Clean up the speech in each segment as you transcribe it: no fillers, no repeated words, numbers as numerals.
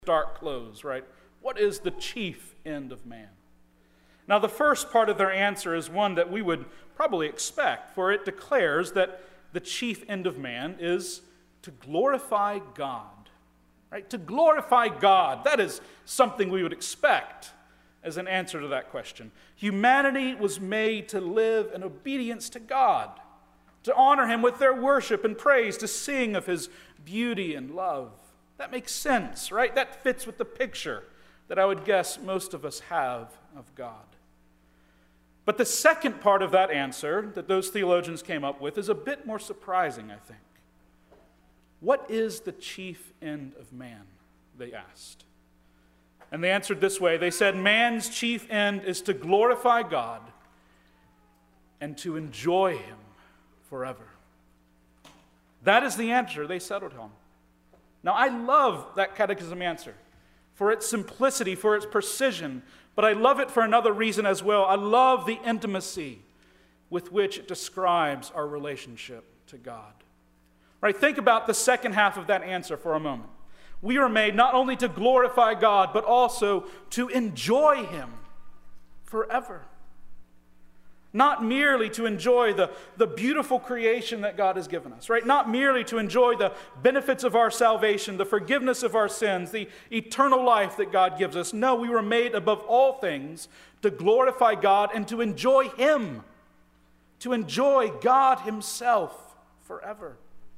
dark clothes, right? What is the chief end of man? Now, the first part of their answer is one that we would probably expect, for it declares that the chief end of man is to glorify God, right? To glorify God. That is something we would expect as an answer to that question. Humanity was made to live in obedience to God, to honor Him with their worship and praise, to sing of His beauty and love. That makes sense, right? That fits with the picture that I would guess most of us have of God. But the second part of that answer that those theologians came up with is a bit more surprising, I think. What is the chief end of man? They asked. And they answered this way. They said, man's chief end is to glorify God and to enjoy Him forever. That is the answer they settled on. Now, I love that catechism answer for its simplicity, for its precision, but I love it for another reason as well. I love the intimacy with which it describes our relationship to God. Right? Think about the second half of that answer for a moment. We are made not only to glorify God, but also to enjoy Him forever. Not merely to enjoy the beautiful creation that God has given us, right? Not merely to enjoy the benefits of our salvation, the forgiveness of our sins, the eternal life that God gives us. No, we were made above all things to glorify God and to enjoy Him, to enjoy God Himself forever.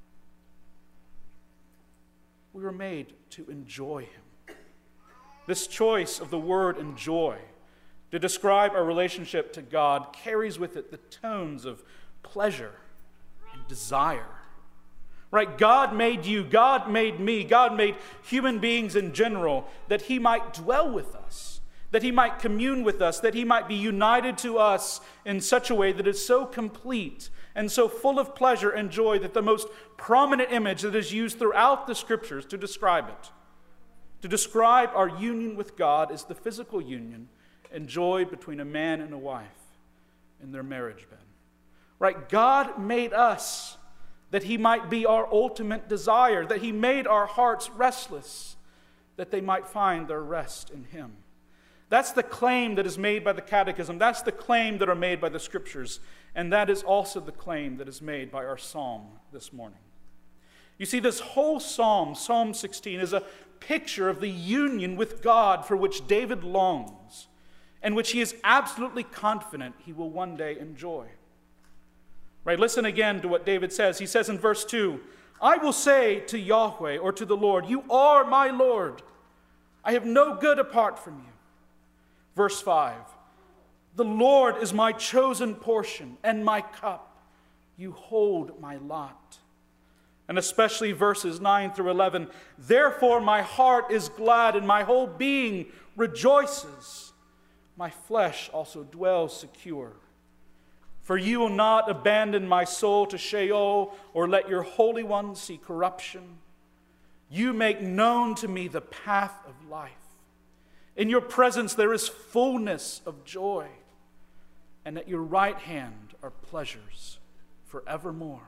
We were made to enjoy Him. This choice of the word enjoy to describe our relationship to God carries with it the tones of pleasure and desire. Right? God made you, God made me, God made human beings in general that He might dwell with us, that He might commune with us, that He might be united to us in such a way that is so complete and so full of pleasure and joy that the most prominent image that is used throughout the Scriptures to describe it, to describe our union with God, is the physical union enjoyed between a man and a wife in their marriage bed. Right? God made us that He might be our ultimate desire, that He made our hearts restless, that they might find their rest in Him. That's the claim that is made by the Catechism. That's the claim that are made by the Scriptures. And that is also the claim that is made by our psalm this morning. You see, this whole psalm, Psalm 16, is a picture of the union with God for which David longs, and which he is absolutely confident he will one day enjoy. Right? Listen again to what David says. He says in verse 2, I will say to Yahweh, or to the Lord, you are my Lord. I have no good apart from you. Verse 5, the Lord is my chosen portion and my cup. You hold my lot. And especially verses 9 through 11, therefore my heart is glad and my whole being rejoices. My flesh also dwells secure. For you will not abandon my soul to Sheol, or let your Holy One see corruption. You make known to me the path of life. In your presence there is fullness of joy, and at your right hand are pleasures forevermore.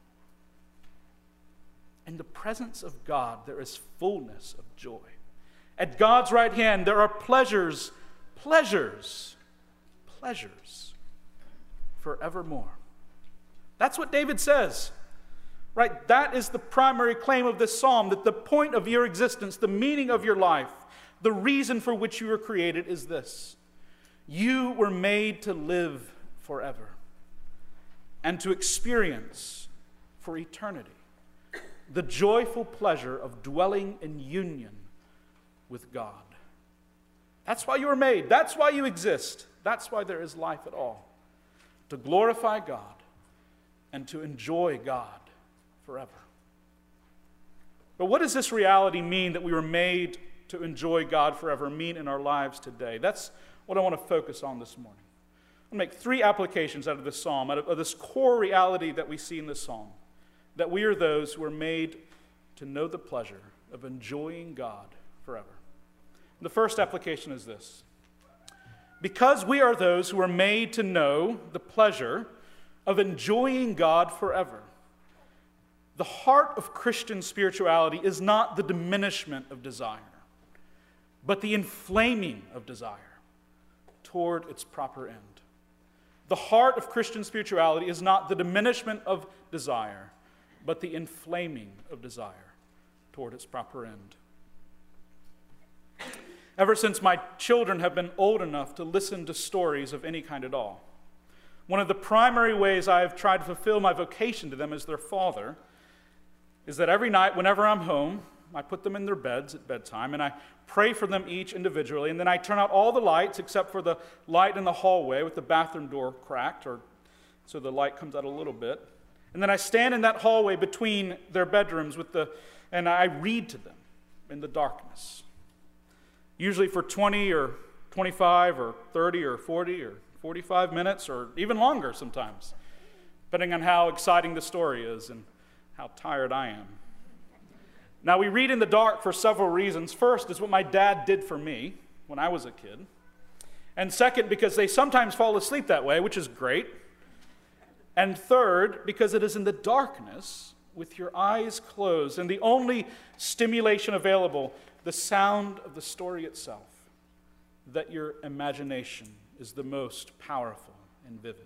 In the presence of God there is fullness of joy. At God's right hand there are pleasures forevermore. That's what David says, right? That is the primary claim of this psalm, that the point of your existence, the meaning of your life, the reason for which you were created is this. You were made to live forever and to experience for eternity the joyful pleasure of dwelling in union with God. That's why you were made. That's why you exist. That's why there is life at all. To glorify God and to enjoy God forever. But what does this reality mean, that we were made to enjoy God forever, mean in our lives today? That's what I want to focus on this morning. I'm going to make three applications out of this psalm, out of this core reality that we see in this psalm, that we are those who are made to know the pleasure of enjoying God forever. The first application is this. Because we are those who are made to know the pleasure of enjoying God forever, the heart of Christian spirituality is not the diminishment of desire. but the inflaming of desire toward its proper end. The heart of Christian spirituality is not the diminishment of desire, but the inflaming of desire toward its proper end. Ever since my children have been old enough to listen to stories of any kind at all, one of the primary ways I've tried to fulfill my vocation to them as their father is that every night, whenever I'm home, I put them in their beds at bedtime, and I pray for them each individually, and then I turn out all the lights except for the light in the hallway with the bathroom door cracked, or so the light comes out a little bit. And then I stand in that hallway between their bedrooms and I read to them in the darkness, usually for 20 or 25 or 30 or 40 or 45 minutes, or even longer sometimes, depending on how exciting the story is and how tired I am. Now, we read in the dark for several reasons. First is what my dad did for me when I was a kid. And second, because they sometimes fall asleep that way, which is great. And third, because it is in the darkness, with your eyes closed, and the only stimulation available, the sound of the story itself, that your imagination is the most powerful and vivid.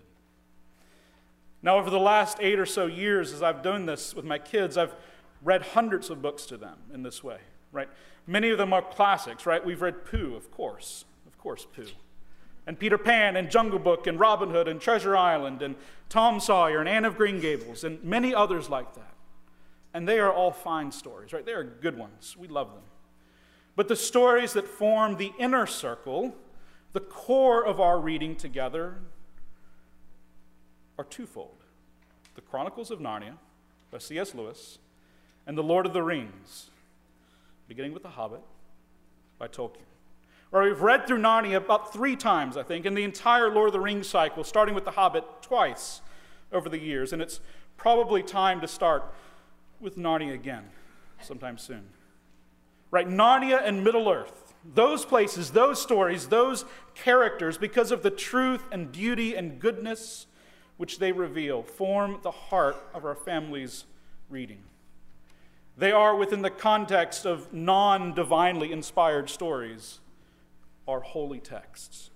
Now, over the last 8 or so years, as I've done this with my kids, I've read hundreds of books to them in this way, right? Many of them are classics, right? We've read Pooh, of course, Pooh. And Peter Pan, and Jungle Book, and Robin Hood, and Treasure Island, and Tom Sawyer, and Anne of Green Gables, and many others like that. And they are all fine stories, right? They are good ones. We love them. But the stories that form the inner circle, the core of our reading together, are twofold. The Chronicles of Narnia by C.S. Lewis, and The Lord of the Rings, beginning with The Hobbit, by Tolkien. Or we've read through Narnia about 3 times, I think, in the entire Lord of the Rings cycle, starting with The Hobbit twice over the years, and it's probably time to start with Narnia again sometime soon. Right, Narnia and Middle-earth, those places, those stories, those characters, because of the truth and beauty and goodness which they reveal, form the heart of our family's reading. They are, within the context of non-divinely inspired stories, our holy texts.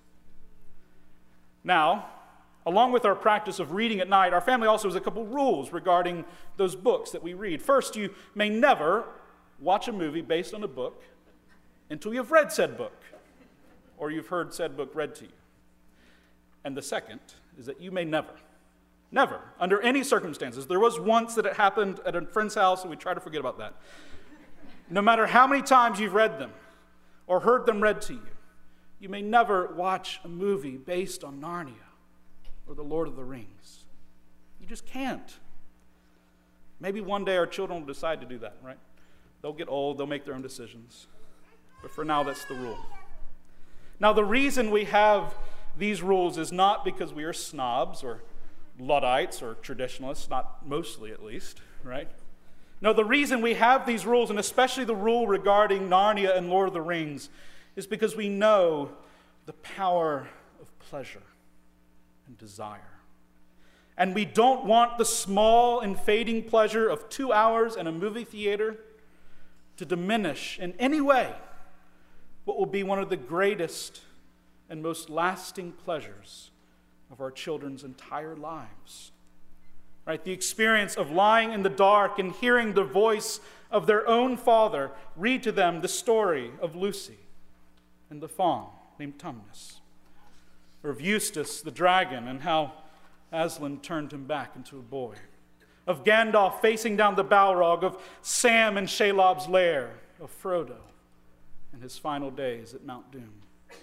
Now, along with our practice of reading at night, our family also has a couple rules regarding those books that we read. First, you may never watch a movie based on a book until you've read said book, or you've heard said book read to you. And the second is that you may never, under any circumstances, there was once that it happened at a friend's house, and we try to forget about that. No matter how many times you've read them or heard them read to you, you may never watch a movie based on Narnia or The Lord of the Rings. You just can't. Maybe one day our children will decide to do that, right? They'll get old, they'll make their own decisions. But for now, that's the rule. Now, the reason we have these rules is not because we are snobs or Luddites or traditionalists, not mostly at least, right? No, the reason we have these rules, and especially the rule regarding Narnia and Lord of the Rings, is because we know the power of pleasure and desire. And we don't want the small and fading pleasure of 2 hours in a movie theater to diminish in any way what will be one of the greatest and most lasting pleasures of our children's entire lives. Right? The experience of lying in the dark and hearing the voice of their own father read to them the story of Lucy and the fawn named Tumnus, or of Eustace the dragon and how Aslan turned him back into a boy, of Gandalf facing down the Balrog, of Sam in Shelob's lair, of Frodo and his final days at Mount Doom.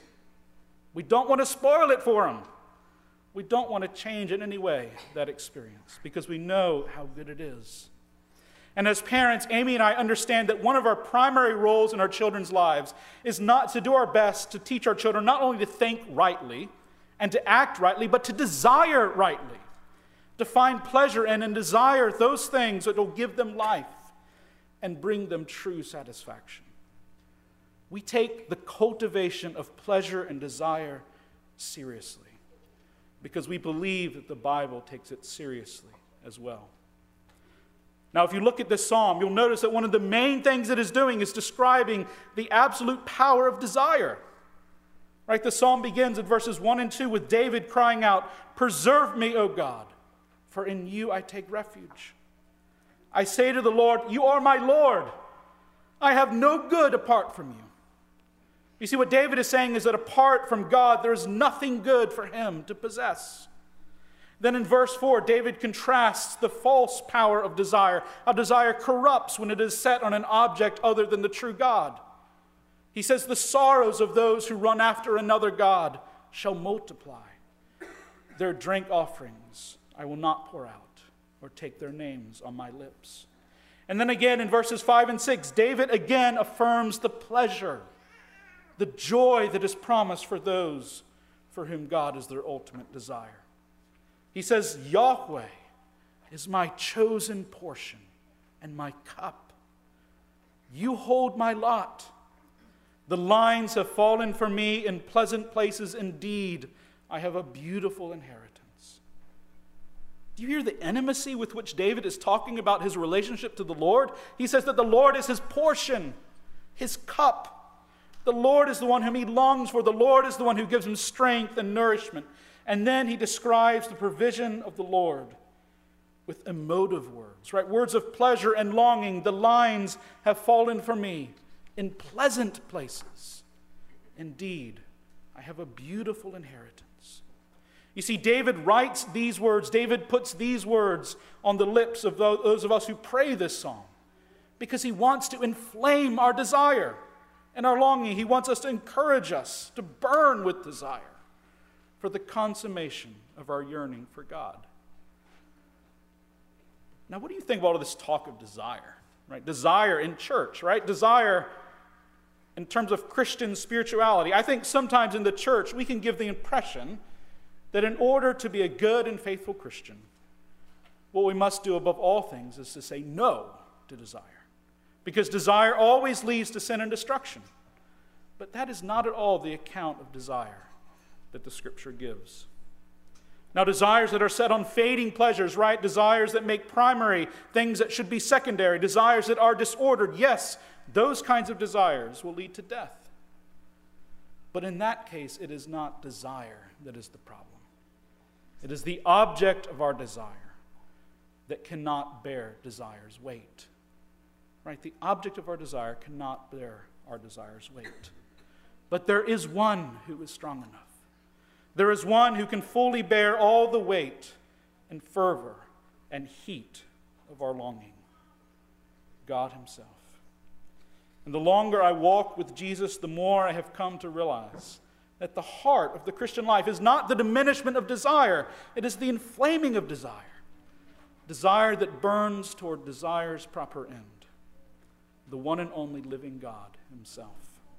We don't want to spoil it for them. We don't want to change in any way that experience because we know how good it is. And as parents, Amy and I understand that one of our primary roles in our children's lives is not to do our best to teach our children not only to think rightly and to act rightly, but to desire rightly, to find pleasure in and desire those things that will give them life and bring them true satisfaction. We take the cultivation of pleasure and desire seriously because we believe that the Bible takes it seriously as well. Now, if you look at this psalm, you'll notice that one of the main things it is doing is describing the absolute power of desire. Right? The psalm begins at verses 1 and 2 with David crying out, "Preserve me, O God, for in you I take refuge. I say to the Lord, you are my Lord. I have no good apart from you." You see, what David is saying is that apart from God, there is nothing good for him to possess. Then in verse 4, David contrasts the false power of desire, how desire corrupts when it is set on an object other than the true God. He says, "The sorrows of those who run after another God shall multiply. Their drink offerings I will not pour out, or take their names on my lips." And then again in verses 5 and 6, David again affirms the pleasure, the joy that is promised for those for whom God is their ultimate desire. He says, "Yahweh is my chosen portion and my cup. You hold my lot. The lines have fallen for me in pleasant places indeed. I have a beautiful inheritance." Do you hear the intimacy with which David is talking about his relationship to the Lord? He says that the Lord is his portion, his cup. The Lord is the one whom he longs for. The Lord is the one who gives him strength and nourishment. And then he describes the provision of the Lord with emotive words, right? Words of pleasure and longing. The lines have fallen for me in pleasant places. Indeed, I have a beautiful inheritance. You see, David writes these words. David puts these words on the lips of those of us who pray this psalm because he wants to inflame our desire and our longing. He wants us to encourage us to burn with desire for the consummation of our yearning for God. Now, what do you think about all this talk of desire? Right? Desire in church, right? Desire in terms of Christian spirituality. I think sometimes in the church we can give the impression that in order to be a good and faithful Christian, what we must do above all things is to say no to desire. Because desire always leads to sin and destruction. But that is not at all the account of desire that the Scripture gives. Now, desires that are set on fading pleasures, right? Desires that make primary things that should be secondary. Desires that are disordered. Yes, those kinds of desires will lead to death. But in that case, it is not desire that is the problem. It is the object of our desire that cannot bear desire's weight. Right? The object of our desire cannot bear our desire's weight. But there is one who is strong enough. There is one who can fully bear all the weight and fervor and heat of our longing. God himself. And the longer I walk with Jesus, the more I have come to realize that the heart of the Christian life is not the diminishment of desire. It is the inflaming of desire. Desire that burns toward desire's proper end. The one and only living God himself.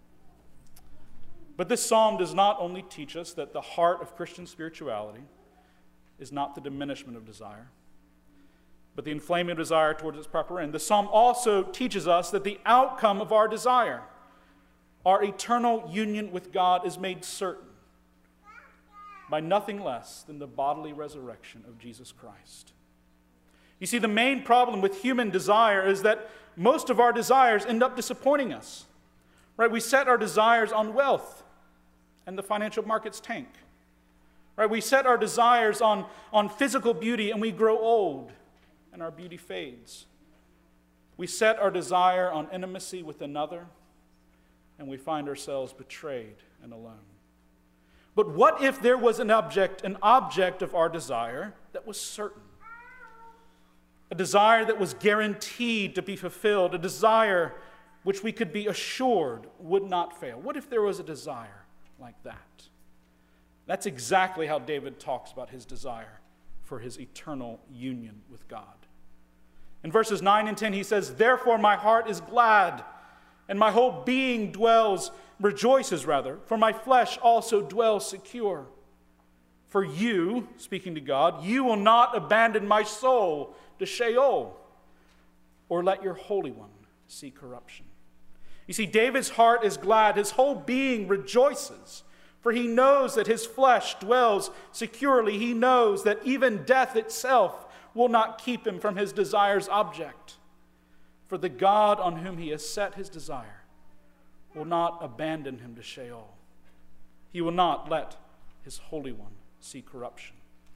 But this psalm does not only teach us that the heart of Christian spirituality is not the diminishment of desire, but the inflaming of desire towards its proper end. The psalm also teaches us that the outcome of our desire, our eternal union with God, is made certain by nothing less than the bodily resurrection of Jesus Christ. You see, the main problem with human desire is that most of our desires end up disappointing us. Right? We set our desires on wealth, and the financial markets tank. Right? We set our desires on physical beauty, and we grow old, and our beauty fades. We set our desire on intimacy with another, and we find ourselves betrayed and alone. But what if there was an object of our desire that was certain? A desire that was guaranteed to be fulfilled, a desire which we could be assured would not fail. What if there was a desire like that? That's exactly how David talks about his desire for his eternal union with God. In verses 9 and 10, he says, "Therefore my heart is glad, and my whole being rejoices, for my flesh also dwells secure. For you," speaking to God, "you will not abandon my soul to Sheol, or let your Holy One see corruption." You see, David's heart is glad. His whole being rejoices, for he knows that his flesh dwells securely. He knows that even death itself will not keep him from his desire's object. For the God on whom he has set his desire will not abandon him to Sheol. He will not let his Holy One see corruption.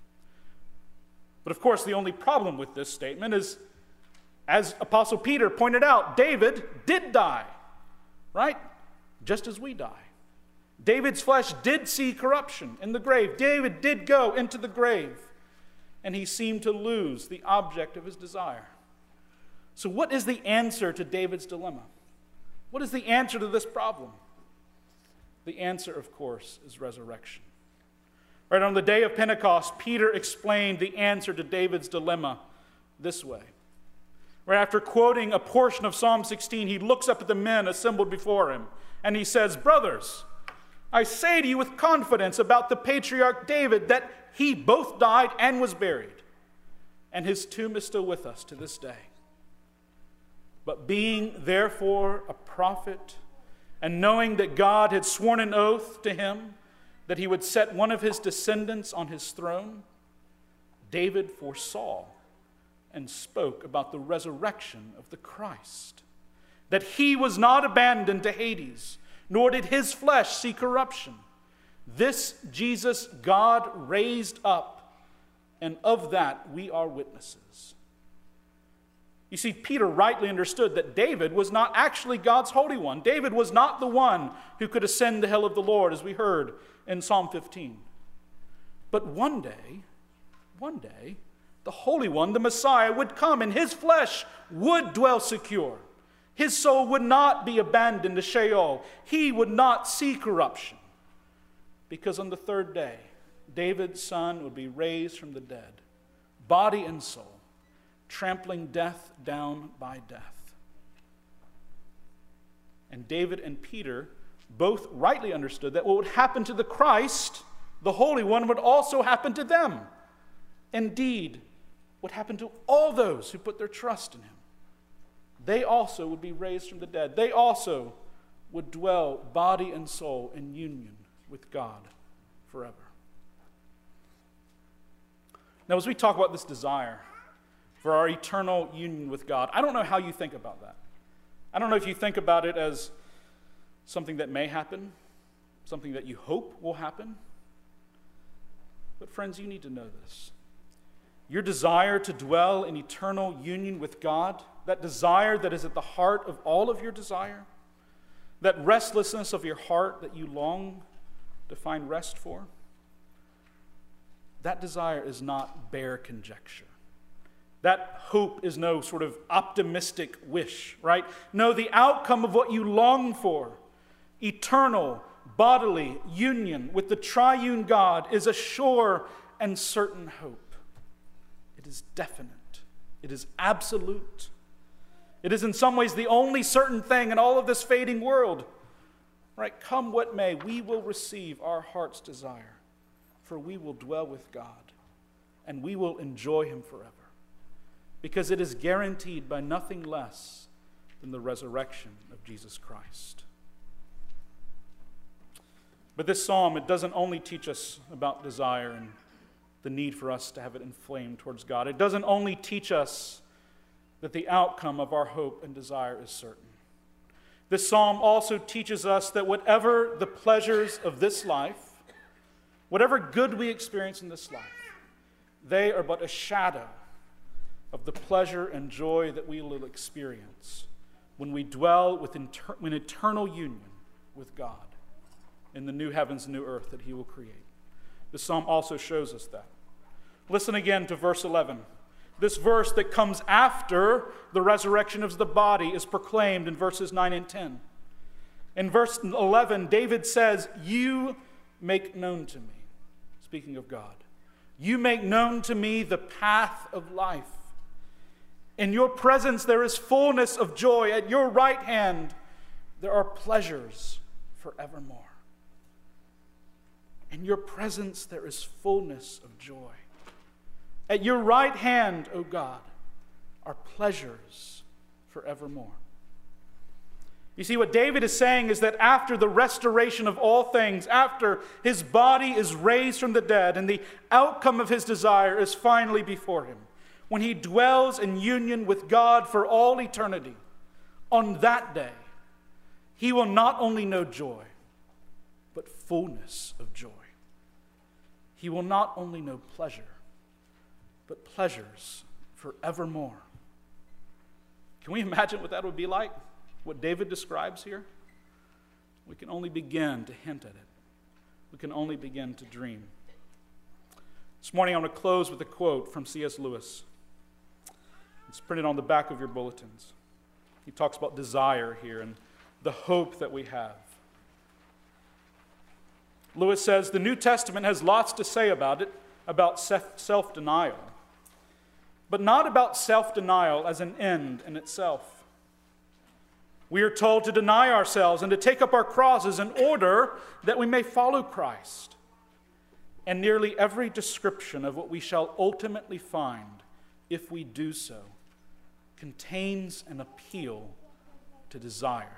But of course, the only problem with this statement is, as Apostle Peter pointed out, David did die, right? Just as we die. David's flesh did see corruption in the grave. David did go into the grave, and he seemed to lose the object of his desire. So what is the answer to David's dilemma? What is the answer to this problem? The answer, of course, is resurrection. Right, on the day of Pentecost, Peter explained the answer to David's dilemma this way. Right after quoting a portion of Psalm 16, he looks up at the men assembled before him, and he says, "Brothers, I say to you with confidence about the patriarch David that he both died and was buried, and his tomb is still with us to this day. But being therefore a prophet, and knowing that God had sworn an oath to him that he would set one of his descendants on his throne, David foresaw and spoke about the resurrection of the Christ, that he was not abandoned to Hades, nor did his flesh see corruption. This Jesus God raised up, and of that we are witnesses." You see, Peter rightly understood that David was not actually God's Holy One. David was not the one who could ascend the hill of the Lord, as we heard in Psalm 15. But one day, the Holy One, the Messiah, would come, and his flesh would dwell secure. His soul would not be abandoned to Sheol. He would not see corruption. Because on the third day, David's son would be raised from the dead, body and soul, trampling death down by death. And David and Peter both rightly understood that what would happen to the Christ, the Holy One, would also happen to them. Indeed, would happen to all those who put their trust in him. They also would be raised from the dead. They also would dwell body and soul in union with God forever. Now, as we talk about this desire for our eternal union with God, I don't know how you think about that. I don't know if you think about it as something that may happen, something that you hope will happen. But friends, you need to know this. Your desire to dwell in eternal union with God, that desire that is at the heart of all of your desire, that restlessness of your heart that you long to find rest for, that desire is not bare conjecture. That hope is no sort of optimistic wish, right? No, the outcome of what you long for, eternal, bodily union with the triune God, is a sure and certain hope. It is definite. It is absolute. It is in some ways the only certain thing in all of this fading world. Right? Come what may, we will receive our heart's desire, for we will dwell with God, and we will enjoy him forever, because it is guaranteed by nothing less than the resurrection of Jesus Christ. But this psalm, it doesn't only teach us about desire and the need for us to have it inflamed towards God. It doesn't only teach us that the outcome of our hope and desire is certain. This psalm also teaches us that whatever the pleasures of this life, whatever good we experience in this life, they are but a shadow of the pleasure and joy that we will experience when we dwell in eternal union with God in the new heavens and new earth that he will create. The psalm also shows us that. Listen again to verse 11. This verse that comes after the resurrection of the body is proclaimed in verses 9 and 10. In verse 11, David says, "You make known to me," speaking of God, "you make known to me the path of life. In your presence there is fullness of joy. At your right hand there are pleasures forevermore." In your presence there is fullness of joy. At your right hand, O God, are pleasures forevermore. You see, what David is saying is that after the restoration of all things, after his body is raised from the dead and the outcome of his desire is finally before him, when he dwells in union with God for all eternity, on that day, he will not only know joy, but fullness of joy. He will not only know pleasure, but pleasures forevermore. Can we imagine what that would be like? What David describes here? We can only begin to hint at it. We can only begin to dream. This morning I want to close with a quote from C.S. Lewis. It's printed on the back of your bulletins. He talks about desire here and the hope that we have. Lewis says, the New Testament has lots to say about it, about self-denial, but not about self-denial as an end in itself. We are told to deny ourselves and to take up our crosses in order that we may follow Christ. And nearly every description of what we shall ultimately find, if we do so, contains an appeal to desire.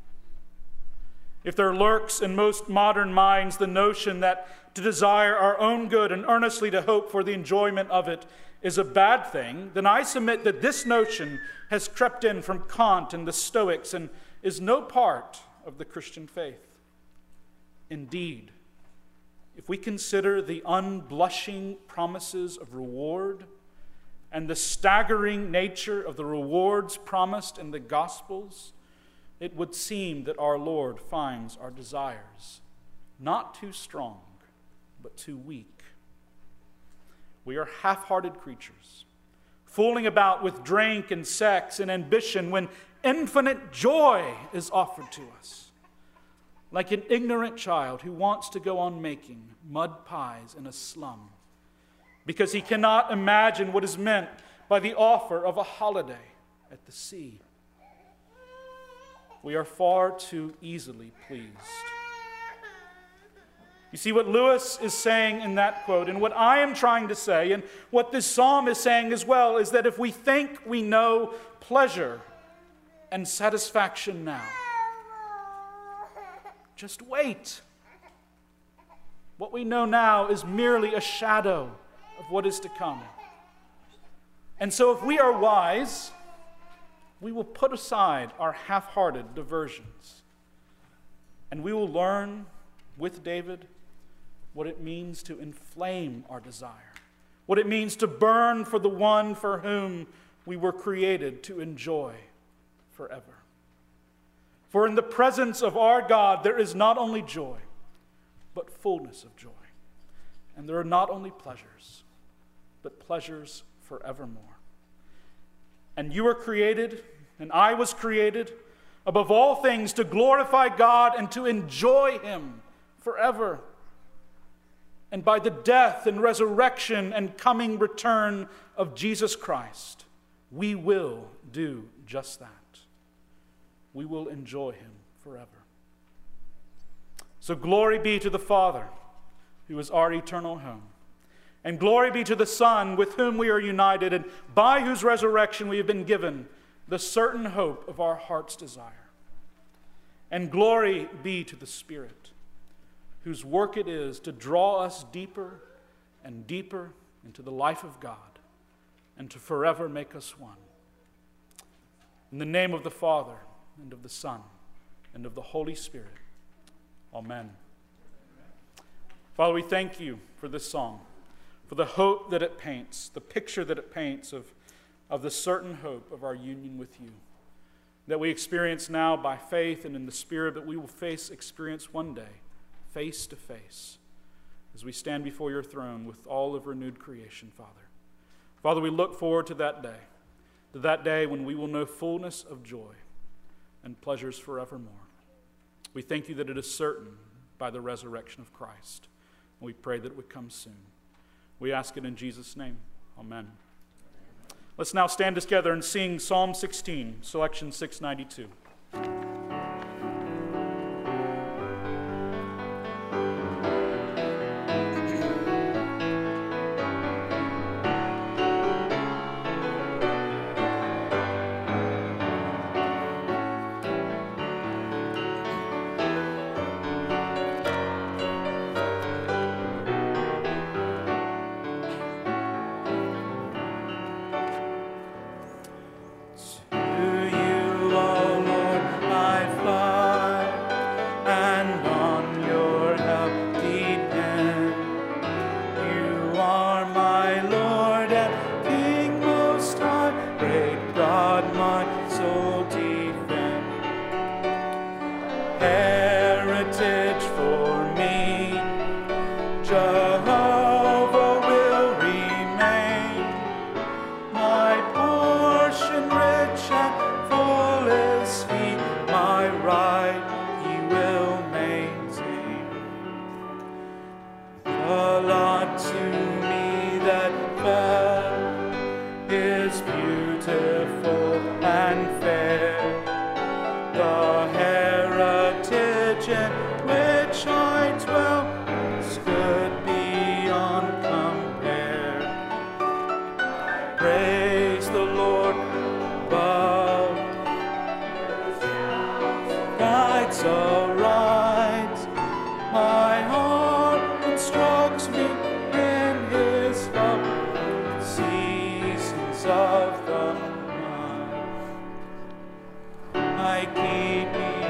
If there lurks in most modern minds the notion that to desire our own good and earnestly to hope for the enjoyment of it is a bad thing, then I submit that this notion has crept in from Kant and the Stoics and is no part of the Christian faith. Indeed, if we consider the unblushing promises of reward and the staggering nature of the rewards promised in the Gospels, it would seem that our Lord finds our desires not too strong, but too weak. We are half-hearted creatures, fooling about with drink and sex and ambition when infinite joy is offered to us. Like an ignorant child who wants to go on making mud pies in a slum because he cannot imagine what is meant by the offer of a holiday at the sea. We are far too easily pleased. You see what Lewis is saying in that quote, and what I am trying to say, and what this psalm is saying as well, is that if we think we know pleasure and satisfaction now, just wait. What we know now is merely a shadow of what is to come. And so if we are wise, we will put aside our half-hearted diversions, and we will learn with David what it means to inflame our desire, what it means to burn for the one for whom we were created to enjoy forever. For in the presence of our God there is not only joy, but fullness of joy. And there are not only pleasures, but pleasures forevermore. And you were created, and I was created, above all things, to glorify God and to enjoy Him forever. And by the death and resurrection and coming return of Jesus Christ, we will do just that. We will enjoy Him forever. So glory be to the Father, who is our eternal home. And glory be to the Son, with whom we are united, and by whose resurrection we have been given the certain hope of our heart's desire. And glory be to the Spirit, whose work it is to draw us deeper and deeper into the life of God, and to forever make us one. In the name of the Father, and of the Son, and of the Holy Spirit. Amen. Father, we thank you for this song, for the hope that it paints, the picture that it paints of the certain hope of our union with you, that we experience now by faith and in the Spirit, but we will experience one day, face to face, as we stand before your throne with all of renewed creation, Father. Father, we look forward to that day when we will know fullness of joy and pleasures forevermore. We thank you that it is certain by the resurrection of Christ. And we pray that it would come soon. We ask it in Jesus' name. Amen. Let's now stand together and sing Psalm 16, selection 692. heritage for me. Jehovah will remain my portion, rich and full is he. My right he will maintain. The lot to me that fell is beautiful and fair. The heritage in which I dwell is good beyond compare. Praise the Lord above, guides aright. My heart instructs me in his love, seasons of the night. I keep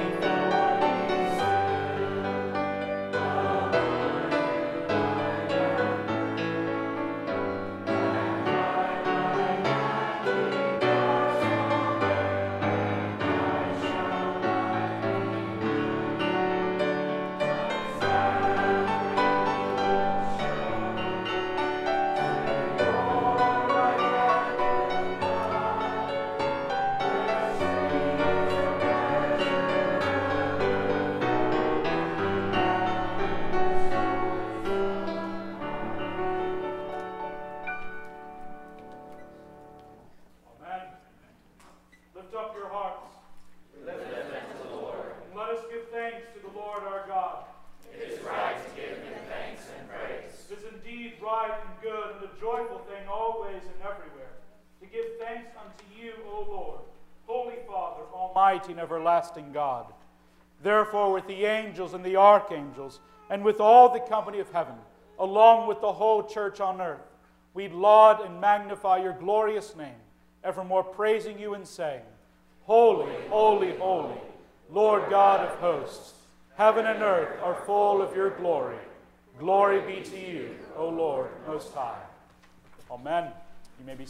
and everlasting God. Therefore, with the angels and the archangels, and with all the company of heaven, along with the whole church on earth, we laud and magnify your glorious name, evermore praising you and saying, Holy, holy, holy, Lord God of hosts, heaven and earth are full of your glory. Glory be to you, O Lord Most High. Amen. You may be